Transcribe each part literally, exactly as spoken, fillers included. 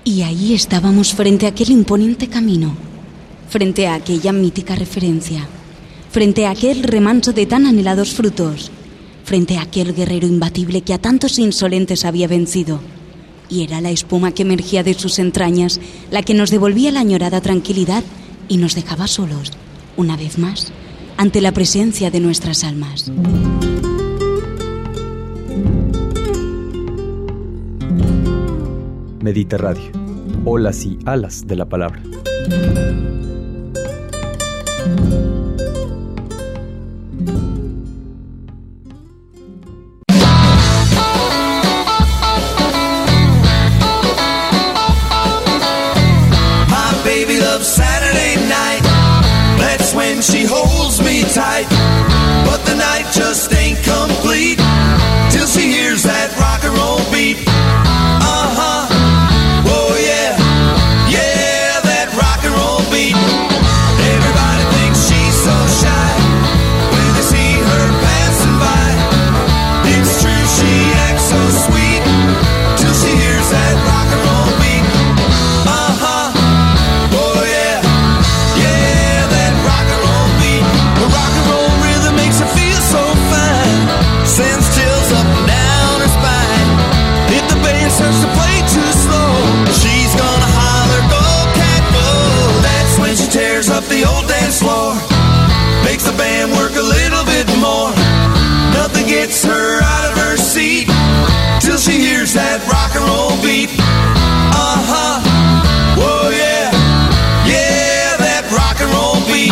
Y ahí estábamos frente a aquel imponente camino, frente a aquella mítica referencia, frente a aquel remanso de tan anhelados frutos, frente a aquel guerrero imbatible que a tantos insolentes había vencido. Y era la espuma que emergía de sus entrañas la que nos devolvía la añorada tranquilidad y nos dejaba solos, una vez más, ante la presencia de nuestras almas. Medita Radio, olas y alas de la palabra. She holds me tight, but the night just ain't complete till she hears that rock and roll beat. Uh-huh, oh yeah, yeah, that rock and roll beat. Everybody thinks she's so shy when they see her passing by. It's true, she acts so sweet till she hears that rock and roll beat. Uh-huh, oh yeah, yeah, that rock and roll. The rock and roll rhythm makes her feel so fine, sends chills up and down her spine. If the band starts to play too slow, she's gonna holler, go cat go. That's when she tears up the old dance floor, makes the band work a little bit more. Nothing gets her out of her seat till she hears that rock and roll beat. Uh-huh, whoa yeah, yeah, that rock and roll beat.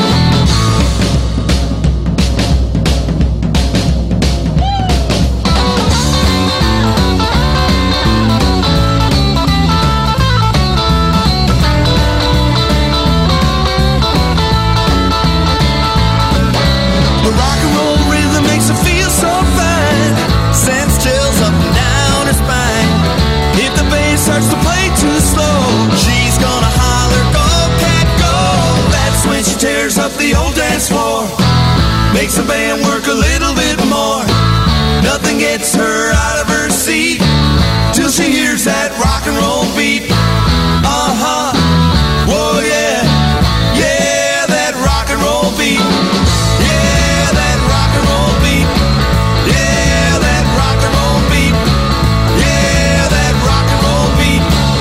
Starts to play too slow, she's gonna holler, go cat go. That's when she tears up the old dance floor, makes the band work a little bit more. Nothing gets her out of her seat till she hears that rock and roll beat. Uh-huh, whoa yeah, yeah, that rock and roll beat. Yeah, that rock and roll beat. Yeah, that rock and roll beat. Yeah, that rock and roll beat.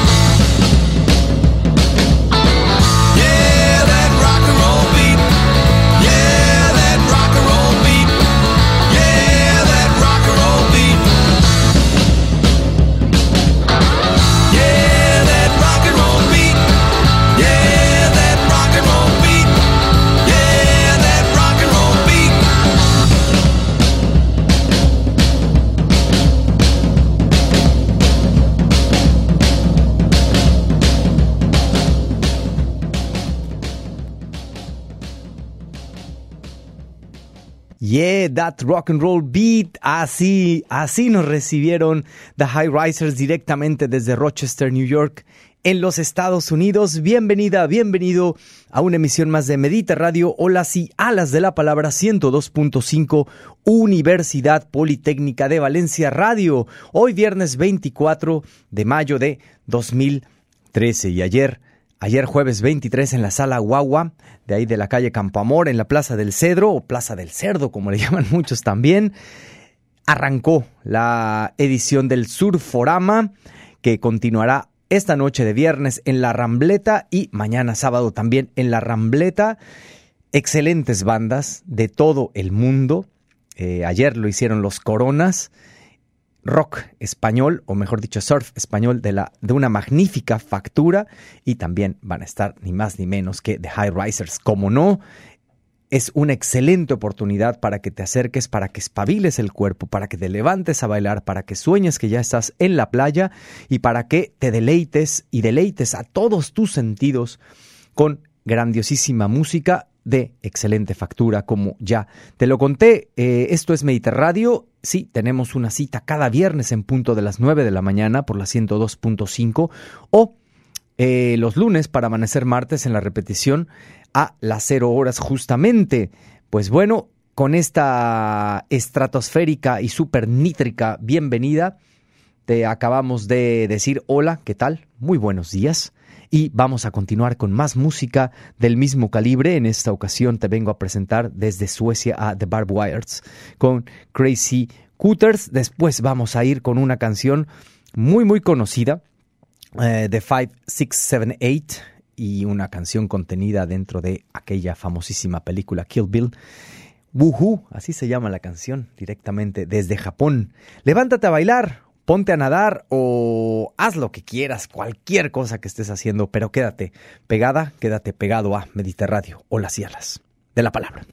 Yeah, that rock and roll beat. Yeah, that rock and roll beat. Yeah, that rock and roll beat. Yeah, that rock and roll beat. Yeah, that rock and roll beat. Yeah, that rock and roll beat. Yeah, that rock and roll beat. Así, así nos recibieron The High Risers directamente desde Rochester, New York, en los Estados Unidos. Bienvenida, bienvenido a una emisión más de Medita Radio, olas y alas de la palabra, ciento dos punto cinco, Universidad Politécnica de Valencia Radio. Hoy viernes veinticuatro de mayo de dos mil trece y ayer... Ayer jueves veintitrés en la Sala Guagua, de ahí de la calle Campo Amor, en la Plaza del Cedro, o Plaza del Cerdo, como le llaman muchos también, arrancó la edición del Surforama, que continuará esta noche de viernes en La Rambleta y mañana sábado también en La Rambleta. Excelentes bandas de todo el mundo. Eh, ayer lo hicieron los Coronas. Rock español, o mejor dicho, surf español de, la, de una magnífica factura, y también van a estar ni más ni menos que The High Risers. Como no, es una excelente oportunidad para que te acerques, para que espabiles el cuerpo, para que te levantes a bailar, para que sueñes que ya estás en la playa y para que te deleites y deleites a todos tus sentidos con grandiosísima música de excelente factura, como ya te lo conté. Eh, esto es Medita Radio. Sí, tenemos una cita cada viernes en punto de las nueve de la mañana por la ciento dos punto cinco, o eh, los lunes para amanecer martes en la repetición a las cero horas justamente. Pues bueno, con esta estratosférica y súper nítrica bienvenida, te acabamos de decir hola, ¿qué tal? Muy buenos días. Y vamos a continuar con más música del mismo calibre. En esta ocasión te vengo a presentar desde Suecia a The Barbed Wires con Crazy Cutters. Después vamos a ir con una canción muy muy conocida eh, de five, six, seven, eight y una canción contenida dentro de aquella famosísima película Kill Bill. Woohoo, así se llama la canción, directamente desde Japón. Levántate a bailar, ponte a nadar o haz lo que quieras, cualquier cosa que estés haciendo, pero quédate pegada, quédate pegado a Mediterráneo, olas y alas de la palabra.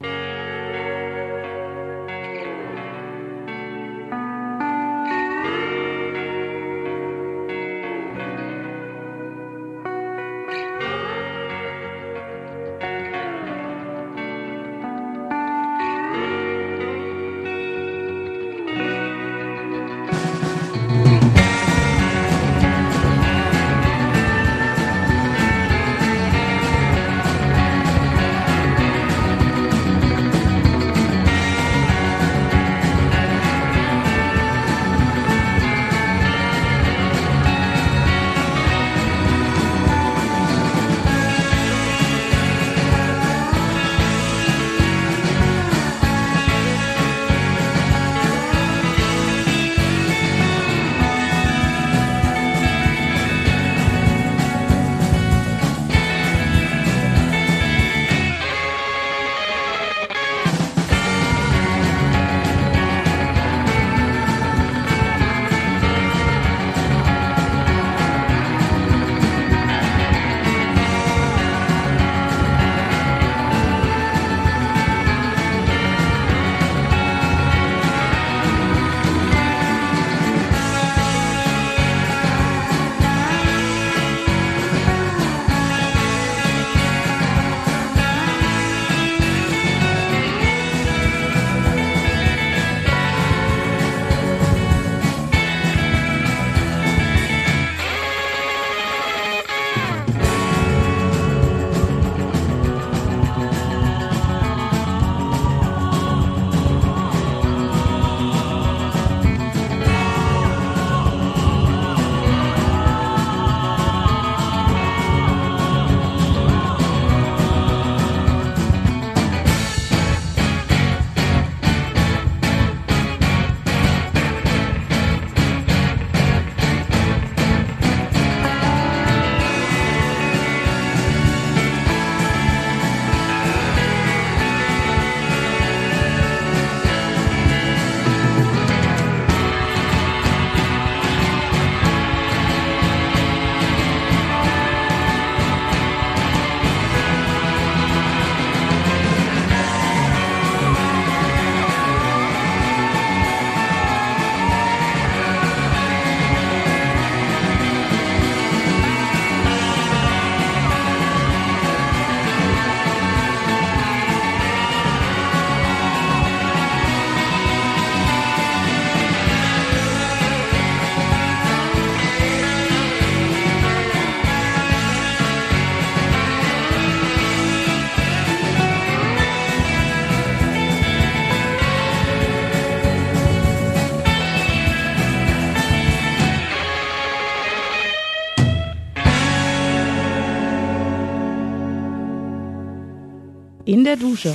In der Dusche.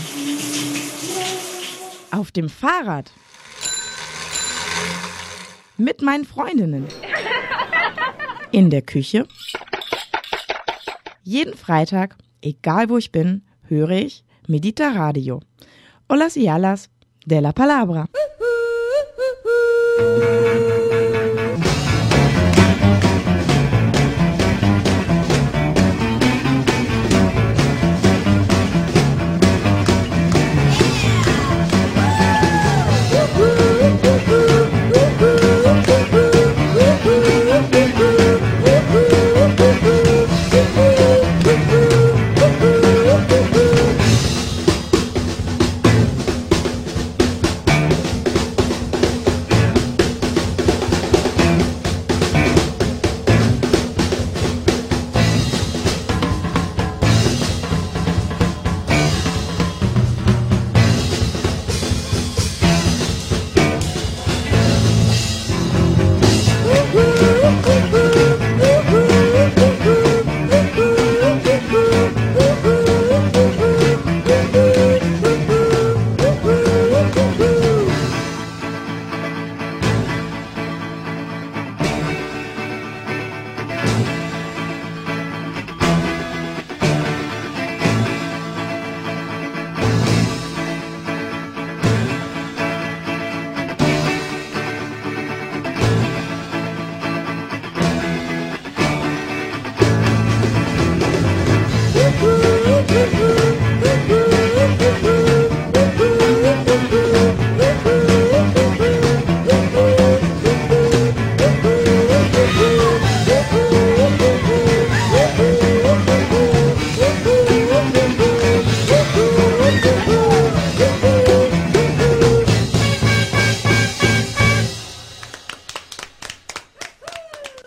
Auf dem Fahrrad. Mit meinen Freundinnen. In der Küche. Jeden Freitag, egal wo ich bin, höre ich Mediterráneo. Olas y alas de la palabra.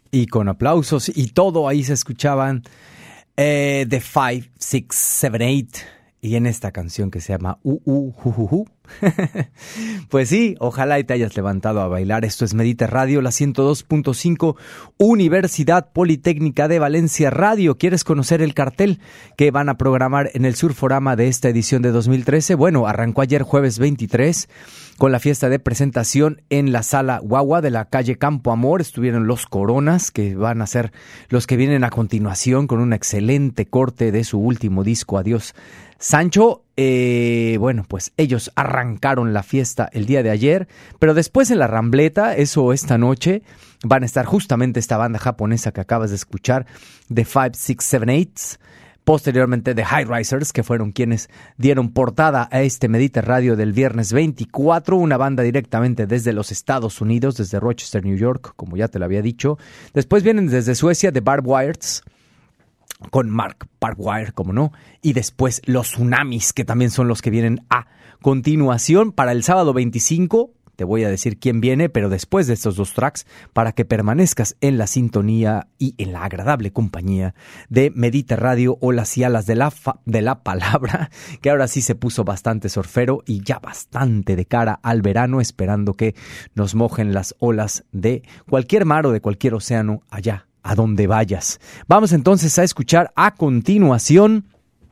y con aplausos y todo, ahí se escuchaban eh, The five, six, seven, eight y en esta canción que se llama Uh, Uh, Ju, Ju, Ju. Pues sí, ojalá y te hayas levantado a bailar. Esto es Medita Radio, la ciento dos punto cinco, Universidad Politécnica de Valencia Radio. ¿Quieres conocer el cartel que van a programar en el Surforama de esta edición de dos mil trece? Bueno, arrancó ayer jueves veintitrés con la fiesta de presentación en la Sala Guagua de la calle Campo Amor. Estuvieron los Coronas, que van a ser los que vienen a continuación con un excelente corte de su último disco, Adiós Sancho. Eh, bueno, pues ellos arrancaron la fiesta el día de ayer, pero después en la Rambleta, eso esta noche, van a estar justamente esta banda japonesa que acabas de escuchar, The five, six, seven, eight, posteriormente The High Risers, que fueron quienes dieron portada a este Medita Radio del viernes veinticuatro, una banda directamente desde los Estados Unidos, desde Rochester, New York, como ya te lo había dicho. Después vienen desde Suecia The Barbed Wires, con Mark Parkwire, como no, y después los Tsunamis, que también son los que vienen a continuación. Para el sábado veinticinco, te voy a decir quién viene, pero después de estos dos tracks, para que permanezcas en la sintonía y en la agradable compañía de Medita Radio, Olas y Alas de la, fa- de la Palabra, que ahora sí se puso bastante surfero y ya bastante de cara al verano, esperando que nos mojen las olas de cualquier mar o de cualquier océano allá a donde vayas. Vamos entonces a escuchar a continuación.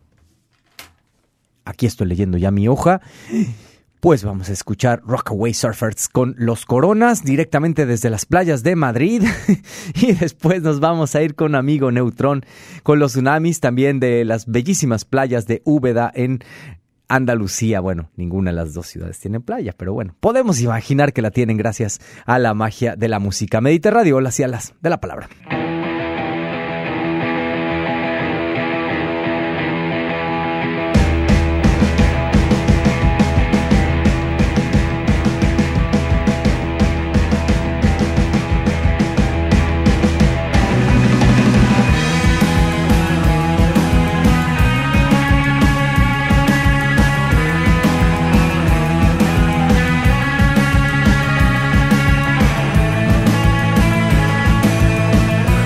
Aquí estoy leyendo ya mi hoja. Pues vamos a escuchar Rockaway Surfers con los Coronas directamente desde las playas de Madrid. Y después nos vamos a ir con Amigo Neutrón con los Tsunamis, también de las bellísimas playas de Úbeda en Andalucía. Bueno, ninguna de las dos ciudades tiene playa, pero bueno, podemos imaginar que la tienen gracias a la magia de la música. Medita Radio, Olas y Alas de la Palabra. Thank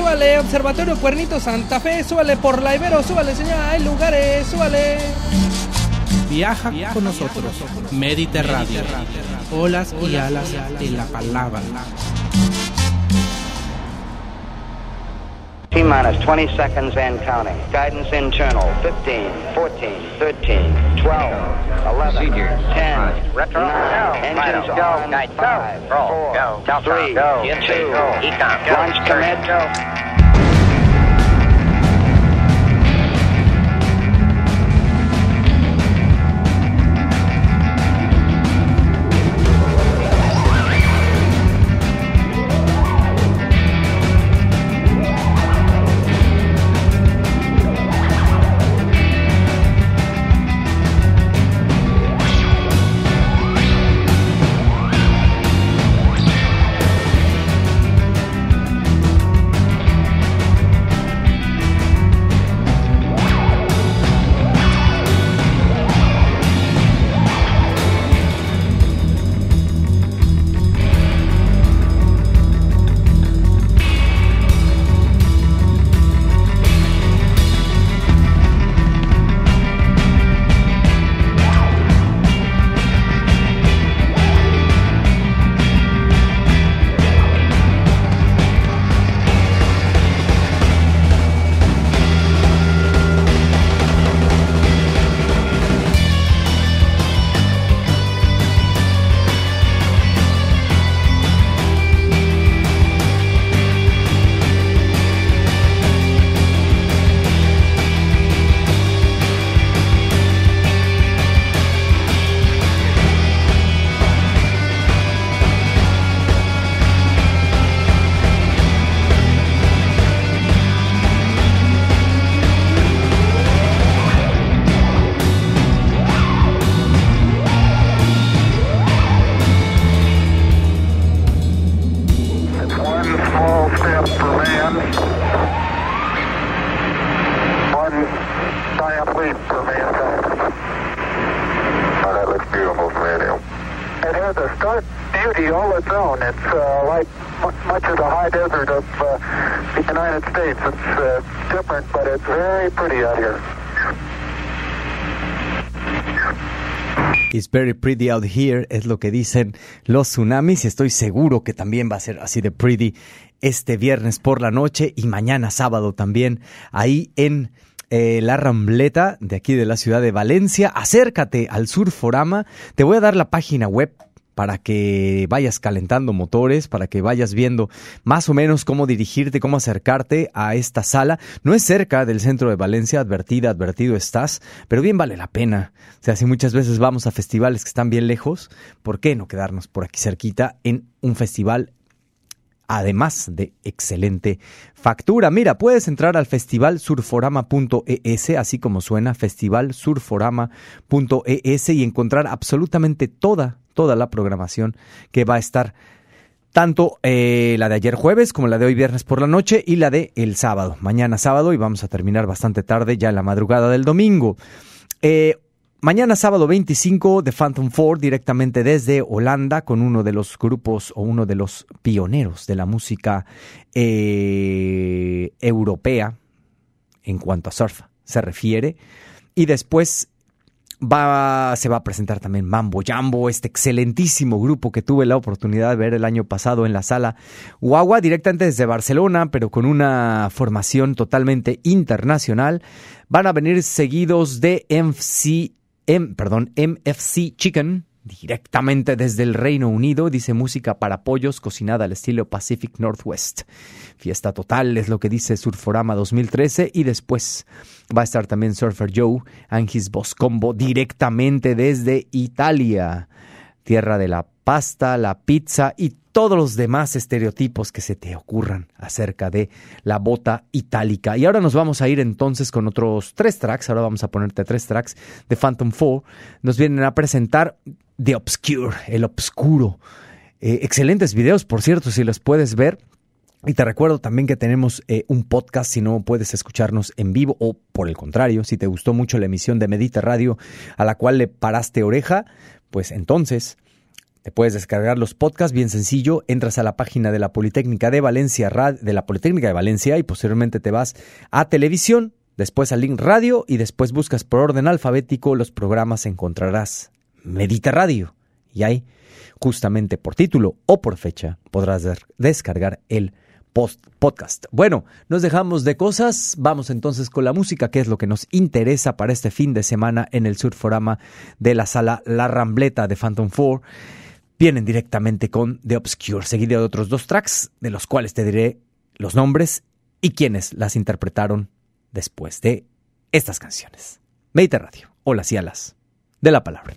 súbale, Observatorio Cuernito Santa Fe, súbale por la Ibero, súbale señora, hay lugares, súbale. Viaja, Viaja con nosotros, Mediterráneo, olas y alas de la palabra. T-minus twenty seconds and counting. Guidance internal. fifteen, fourteen, thirteen, twelve, eleven, ten, nine, engines on, five, four, three, two, launch commit. It's very pretty out here, es lo que dicen los tsunamis, y estoy seguro que también va a ser así de pretty este viernes por la noche y mañana sábado también, ahí en eh, la Rambleta de aquí de la ciudad de Valencia. Acércate al Surforama, te voy a dar la página web para que vayas calentando motores, para que vayas viendo más o menos cómo dirigirte, cómo acercarte a esta sala. No es cerca del centro de Valencia, advertida, advertido estás, pero bien vale la pena. O sea, si muchas veces vamos a festivales que están bien lejos, ¿por qué no quedarnos por aquí cerquita en un festival además de excelente factura? Mira, puedes entrar al festival surforama punto e ese, así como suena, festival surforama punto e ese, y encontrar absolutamente toda toda la programación que va a estar, tanto eh, la de ayer jueves como la de hoy viernes por la noche y la de el sábado, mañana sábado, y vamos a terminar bastante tarde ya en la madrugada del domingo. Eh, mañana sábado veinticinco, The Phantom Four, directamente desde Holanda, con uno de los grupos o uno de los pioneros de la música eh, europea en cuanto a surf se refiere. Y después Va, se va a presentar también Mambo Jambo, este excelentísimo grupo que tuve la oportunidad de ver el año pasado en la sala Guagua, directamente desde Barcelona, pero con una formación totalmente internacional. Van a venir seguidos de M F C, M, perdón, M F C Chicken, directamente desde el Reino Unido. Dice música para pollos cocinada al estilo Pacific Northwest. Fiesta total es lo que dice Surforama dos mil trece. Y después va a estar también Surfer Joe and his Boss Combo directamente desde Italia, tierra de la pasta, la pizza y todos los demás estereotipos que se te ocurran acerca de la bota itálica. Y ahora nos vamos a ir entonces con otros tres tracks. Ahora vamos a ponerte tres tracks de Phantom Four. Nos vienen a presentar The Obscure, el obscuro. Eh, excelentes videos, por cierto, si los puedes ver. Y te recuerdo también que tenemos eh, un podcast si no puedes escucharnos en vivo, o por el contrario, si te gustó mucho la emisión de Medita Radio a la cual le paraste oreja, pues entonces Te puedes descargar los podcasts bien sencillo. Entras a la página de la Politécnica de Valencia, de la Politécnica de Valencia, y posteriormente te vas a televisión, después al link radio y después buscas por orden alfabético los programas. Encontrarás Medita Radio y ahí, justamente por título o por fecha, podrás descargar el post podcast. Bueno, nos dejamos de cosas, vamos entonces con la música, que es lo que nos interesa para este fin de semana en el Surforama de la sala La Rambleta de Phantom Four. Vienen directamente con The Obscure, seguido de otros dos tracks, de los cuales te diré los nombres y quiénes las interpretaron después de estas canciones. Medita Radio, olas y alas de la palabra.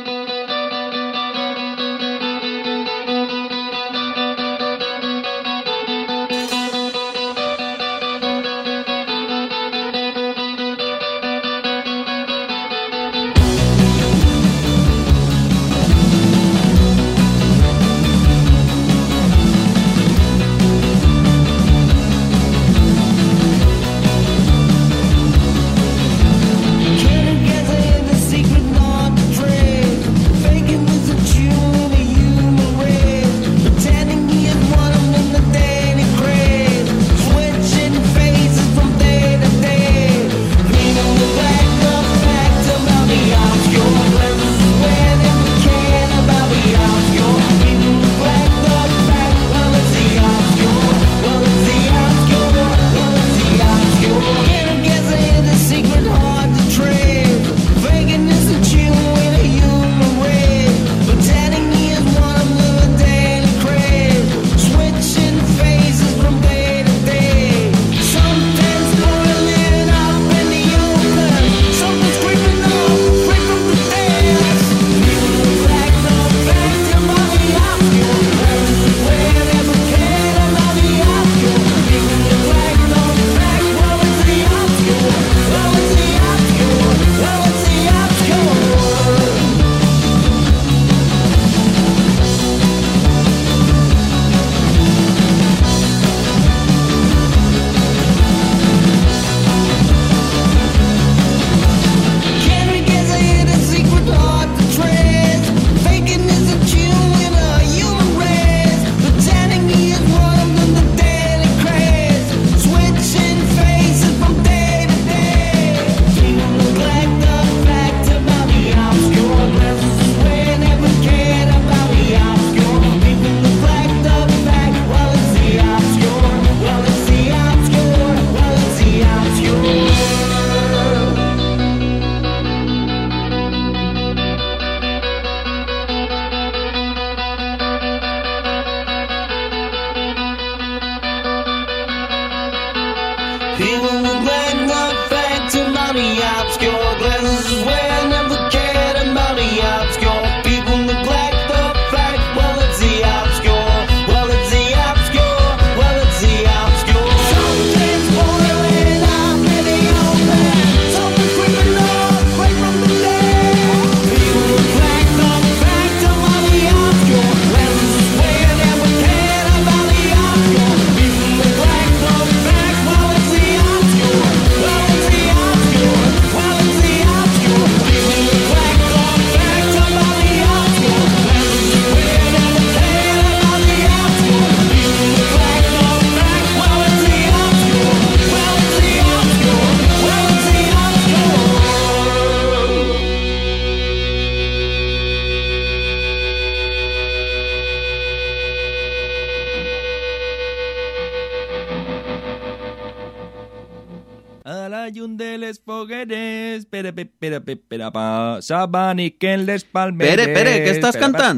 Pere, Pere, què estàs cantant?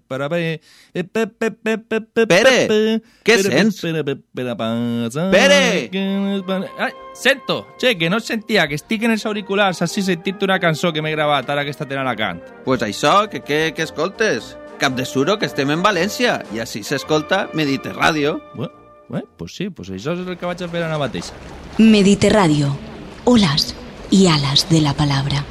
Pere, què sents? Pere! Ai, sento, che, que no sentia, que estic en els auriculars, així sentit una cançó que m'he gravat ara que està tenint a cant. Pues això, que, que, que escoltes? Cap de suro, que estem en València, i així s'escolta Medite Radio. Bueno, bueno, pues sí, pues això és el que vaig a fer ara mateix. Medite Radio, olas y alas de la palabra.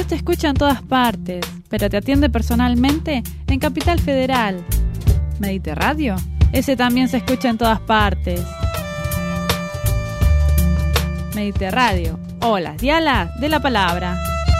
Dios te escucha en todas partes, pero te atiende personalmente en Capital Federal. Mediterradio, ese también se escucha en todas partes. Mediterradio, olas y alas de la palabra.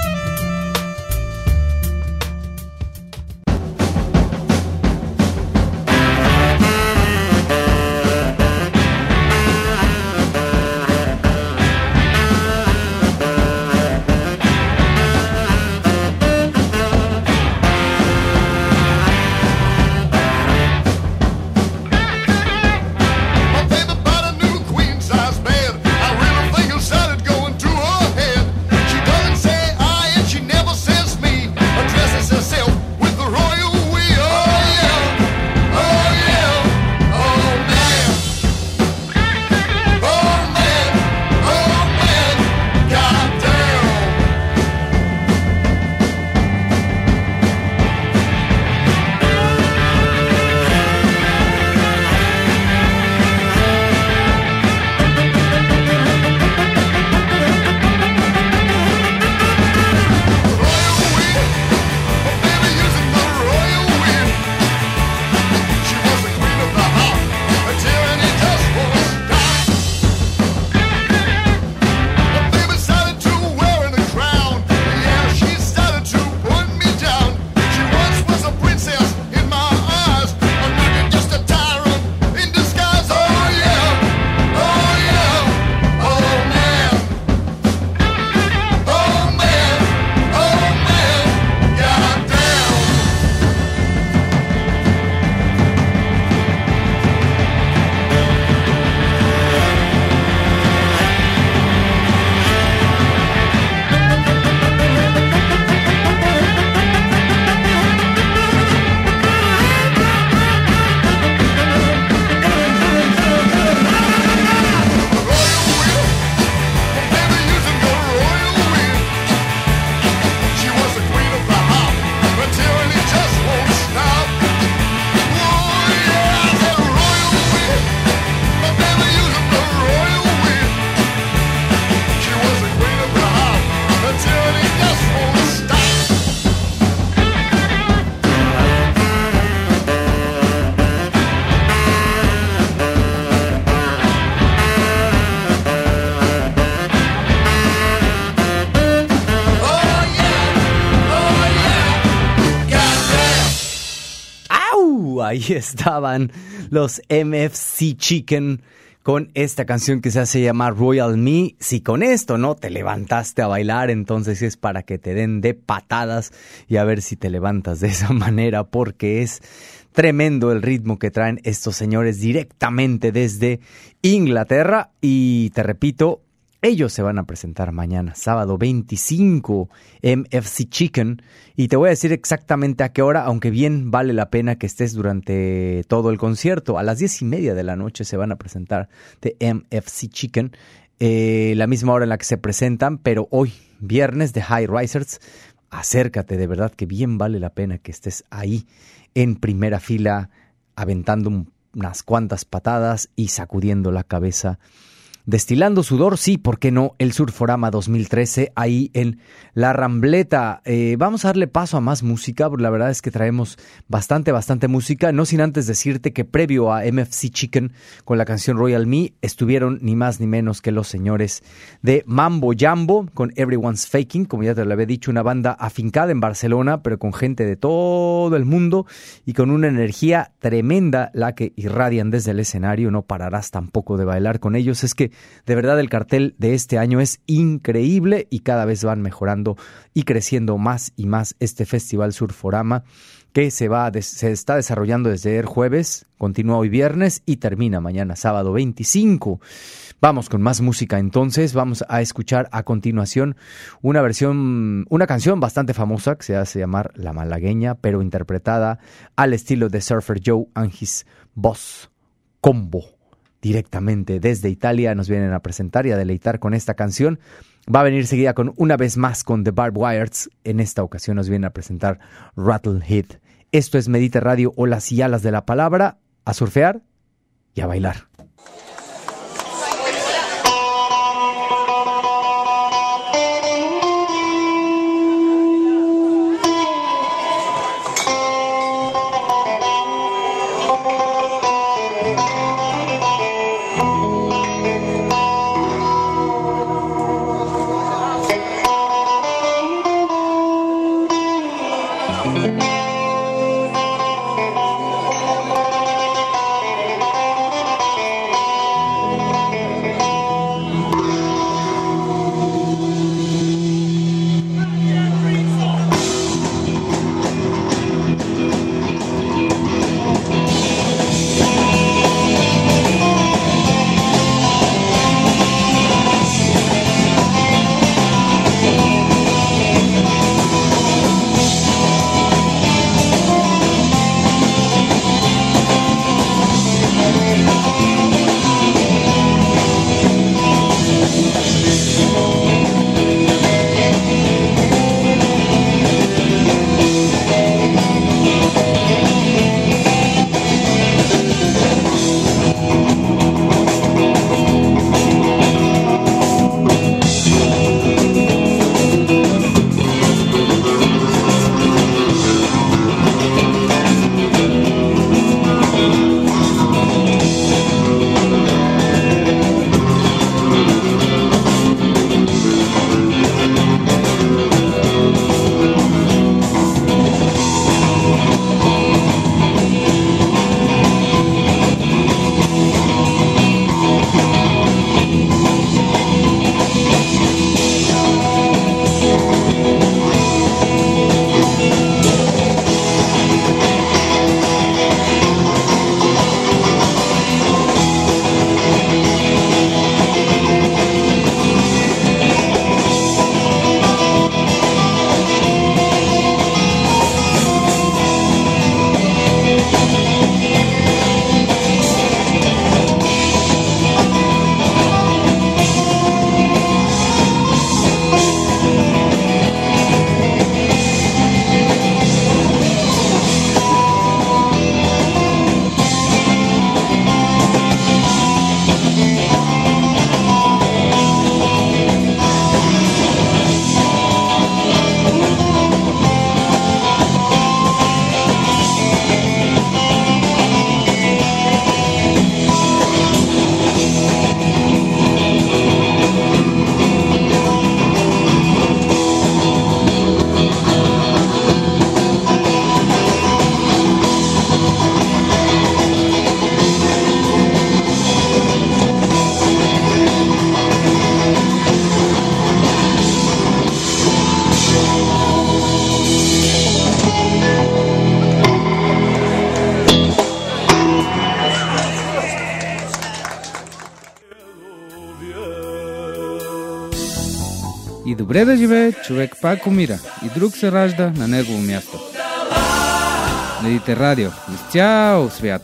Ahí estaban los M F C Chicken con esta canción que se hace llamar Royal Me. Si con esto no te levantaste a bailar, entonces es para que te den de patadas y a ver si te levantas de esa manera, porque es tremendo el ritmo que traen estos señores directamente desde Inglaterra. Y te repito, ellos se van a presentar mañana, sábado veinticinco, M F C Chicken. Y te voy a decir exactamente a qué hora, aunque bien vale la pena que estés durante todo el concierto. A las diez y media de la noche se van a presentar de M F C Chicken. Eh, la misma hora en la que se presentan, pero hoy, viernes, de High Risers. Acércate, de verdad que bien vale la pena que estés ahí en primera fila, aventando un, unas cuantas patadas y sacudiendo la cabeza. Destilando sudor, sí, ¿por qué no? El Surforama dos mil trece, ahí en La Rambleta. Eh, vamos a darle paso a más música, porque la verdad es que traemos bastante, bastante música. No sin antes decirte que previo a M F C Chicken, con la canción Royal Me, estuvieron ni más ni menos que los señores de Mambo Jambo, con Everyone's Faking, como ya te lo había dicho, una banda afincada en Barcelona, pero con gente de todo el mundo y con una energía tremenda la que irradian desde el escenario. No pararás tampoco de bailar con ellos. Es que de verdad el cartel de este año es increíble y cada vez van mejorando y creciendo más y más este Festival Surforama, que se va se está desarrollando desde el jueves, continúa hoy viernes y termina mañana sábado veinticinco. Vamos con más música entonces. Vamos a escuchar a continuación una versión, una canción bastante famosa que se hace llamar La Malagueña, pero interpretada al estilo de Surfer Joe and his Boss Combo. Directamente desde Italia nos vienen a presentar y a deleitar con esta canción. Va a venir seguida con una vez más con The Barbed Wires. En esta ocasión nos vienen a presentar Rattlehead. Esto es Mediter Radio, olas y alas de la palabra. A surfear y a bailar. добре да живее, човек пак умира и друг се ражда на негово място. Медите радио из цял свят.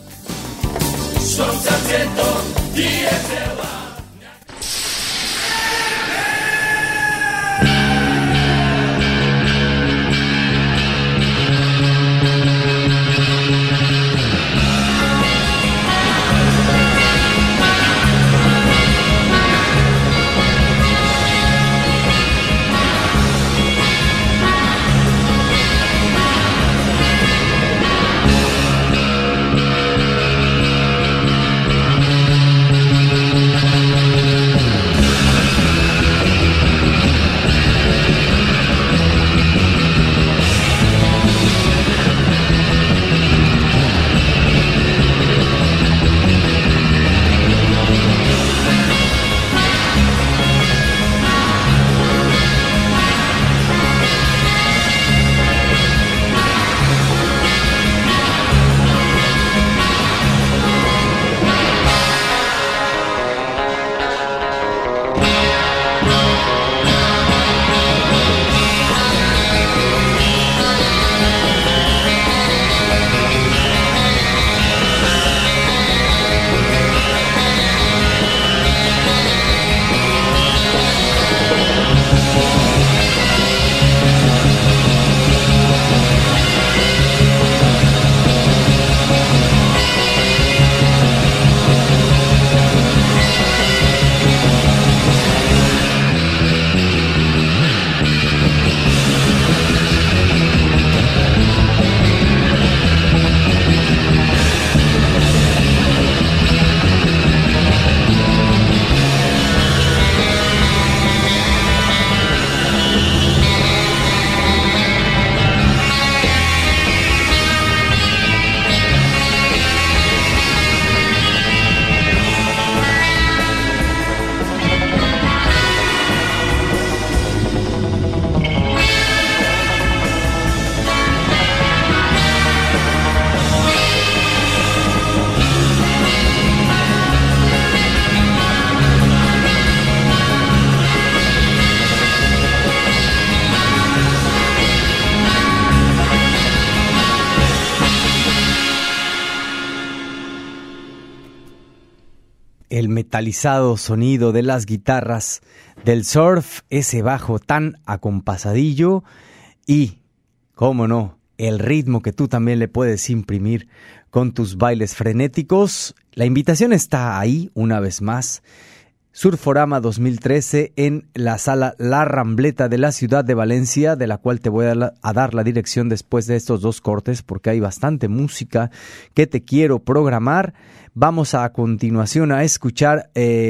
El metalizado sonido de las guitarras del surf, ese bajo tan acompasadillo y, cómo no, el ritmo que tú también le puedes imprimir con tus bailes frenéticos. La invitación está ahí una vez más. Surforama dos mil trece en la sala La Rambleta de la ciudad de Valencia, de la cual te voy a, la, a dar la dirección después de estos dos cortes porque hay bastante música que te quiero programar. Vamos a, a continuación a escuchar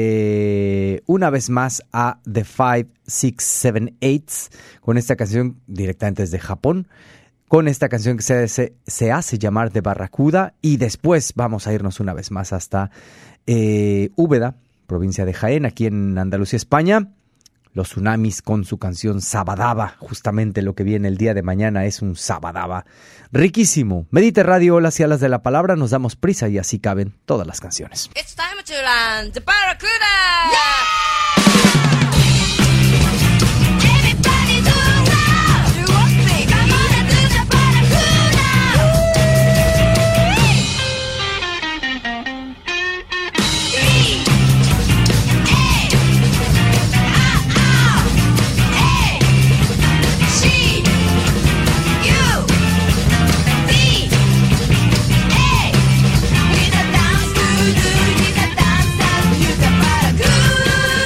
eh, una vez más a The five six seven eights con esta canción directamente desde Japón, con esta canción que se, se, se hace llamar The Barracuda, y después vamos a irnos una vez más hasta eh, Úbeda, provincia de Jaén, aquí en Andalucía, España. Los Tsunamis con su canción Sabadaba. Justamente lo que viene el día de mañana es un Sabadaba riquísimo. Medite Radio, Olas y Alas de la Palabra. Nos damos prisa y así caben todas las canciones. It's time to land the Barracuda! Yeah! Good.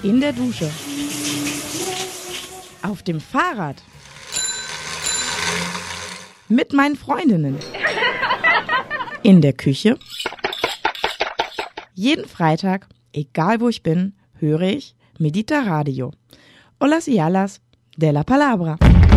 In der Dusche. Auf dem Fahrrad. Mit meinen Freundinnen. In der Küche. Jeden Freitag, egal wo ich bin, höre ich Medita Radio. Olas y alas de la palabra.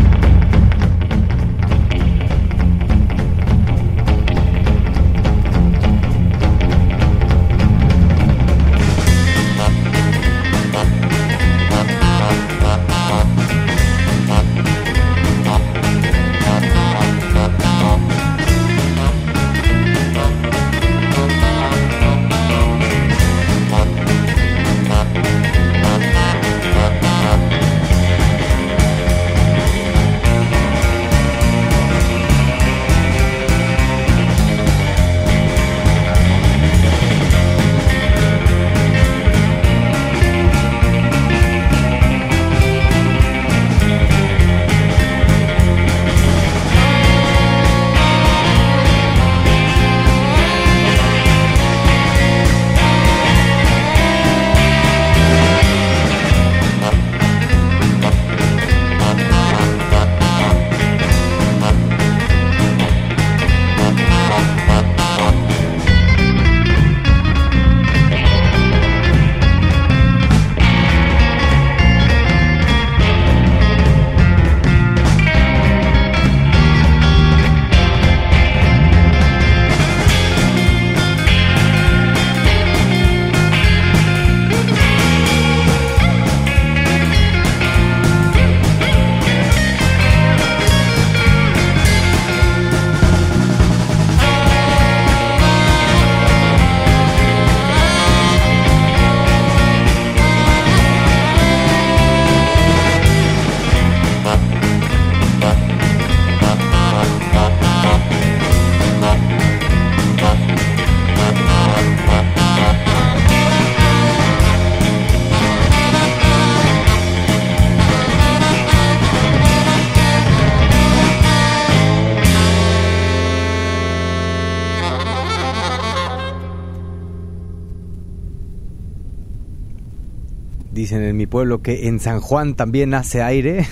Dicen en mi pueblo que en San Juan también hace aire.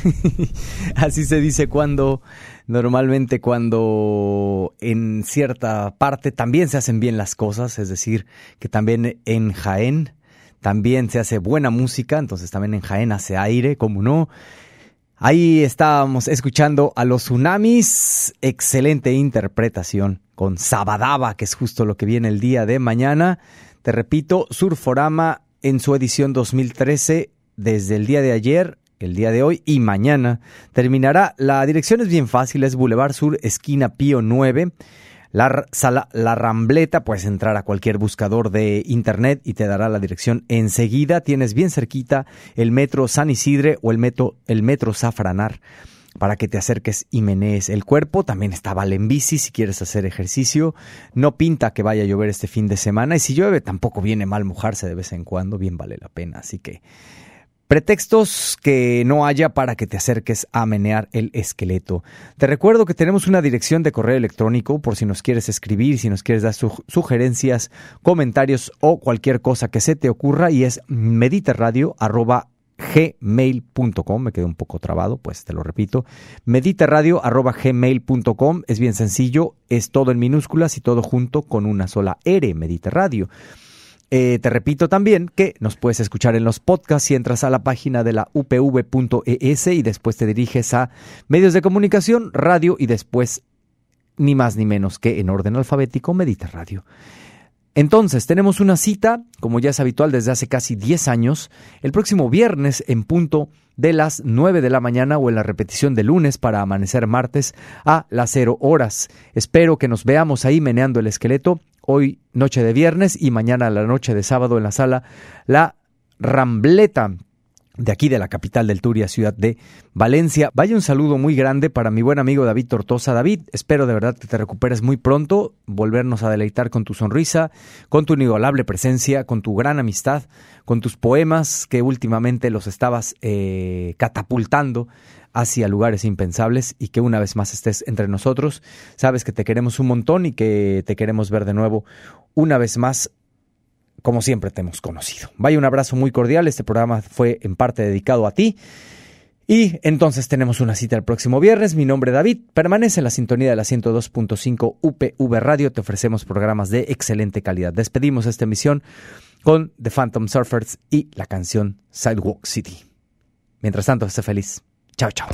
Así se dice cuando, normalmente cuando en cierta parte también se hacen bien las cosas, es decir, que también en Jaén también se hace buena música, entonces también en Jaén hace aire, ¿cómo no? Ahí estábamos escuchando a los Tsunamis, excelente interpretación con Sabadaba, que es justo lo que viene el día de mañana. Te repito, Surforama en su edición dos mil trece, desde el día de ayer, el día de hoy y mañana, terminará. La dirección es bien fácil, es Boulevard Sur, esquina Pío nueve. La, sala, la Rambleta, puedes entrar a cualquier buscador de internet y te dará la dirección enseguida. Tienes bien cerquita el metro San Isidre o el metro, el metro Zafranar para que te acerques y menees el cuerpo. También está Valenbici si quieres hacer ejercicio. No pinta que vaya a llover este fin de semana y si llueve tampoco viene mal mojarse de vez en cuando, bien vale la pena. Así que pretextos que no haya para que te acerques a menear el esqueleto. Te recuerdo que tenemos una dirección de correo electrónico por si nos quieres escribir, si nos quieres dar su- sugerencias, comentarios o cualquier cosa que se te ocurra, y es mediterradio arroba gmail punto com. Me quedé un poco trabado, pues te lo repito, mediterradio arroba gmail punto com. Es bien sencillo, es todo en minúsculas y todo junto con una sola R, Mediterradio. Eh, te repito también que nos puedes escuchar en los podcasts si entras a la página de la u p v punto e s y después te diriges a medios de comunicación, radio y después ni más ni menos que en orden alfabético Mediterradio. Entonces, tenemos una cita, como ya es habitual desde hace casi diez años, el próximo viernes en punto de las nueve de la mañana o en la repetición de lunes para amanecer martes a las cero horas. Espero que nos veamos ahí meneando el esqueleto, hoy noche de viernes y mañana la noche de sábado en la sala La Rambleta, de aquí de la capital del Turia, ciudad de Valencia. Vaya un saludo muy grande para mi buen amigo David Tortosa. David, espero de verdad que te recuperes muy pronto, volvernos a deleitar con tu sonrisa, con tu inigualable presencia, con tu gran amistad, con tus poemas que últimamente los estabas eh, catapultando hacia lugares impensables, y que una vez más estés entre nosotros. Sabes que te queremos un montón y que te queremos ver de nuevo una vez más como siempre te hemos conocido. Vaya, un abrazo muy cordial. Este programa fue en parte dedicado a ti. Y entonces tenemos una cita el próximo viernes. Mi nombre es David. Permanece en la sintonía de la ciento dos punto cinco U P V Radio. Te ofrecemos programas de excelente calidad. Despedimos esta emisión con The Phantom Surfers y la canción Sidewalk City. Mientras tanto, esté feliz. Chao, chao.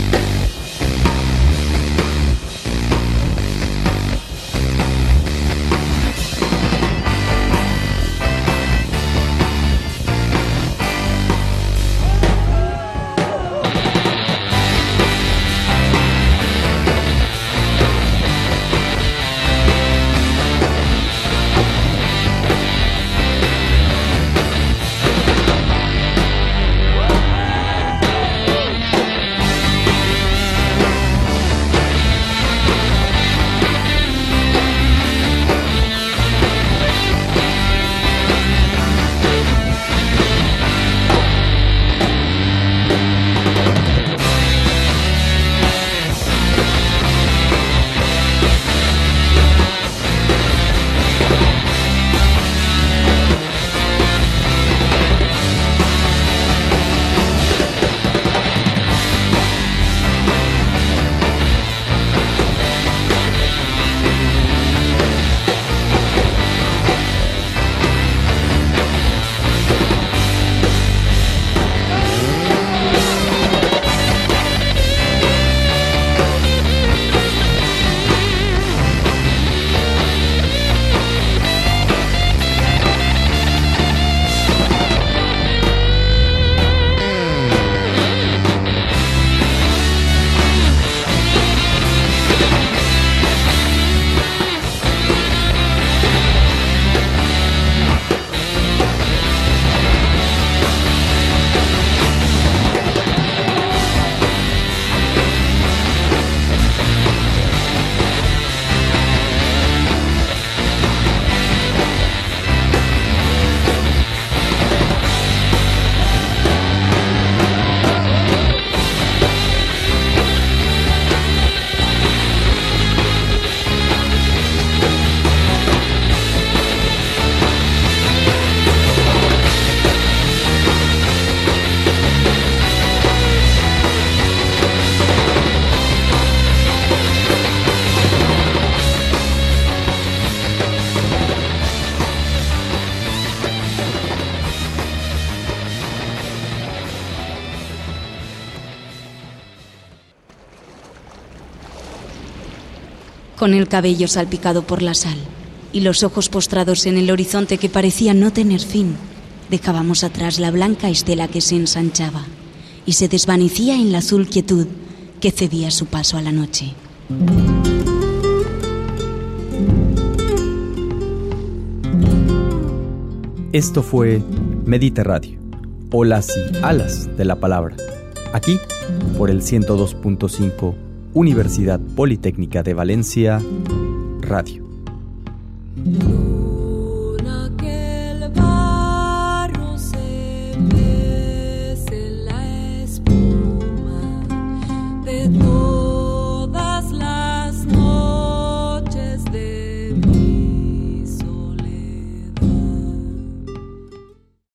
Con el cabello salpicado por la sal y los ojos postrados en el horizonte que parecía no tener fin, dejábamos atrás la blanca estela que se ensanchaba y se desvanecía en la azul quietud que cedía su paso a la noche. Esto fue Medita Radio, olas y alas de la palabra, aquí por el ciento dos punto cinco Universidad Politécnica de Valencia Radio.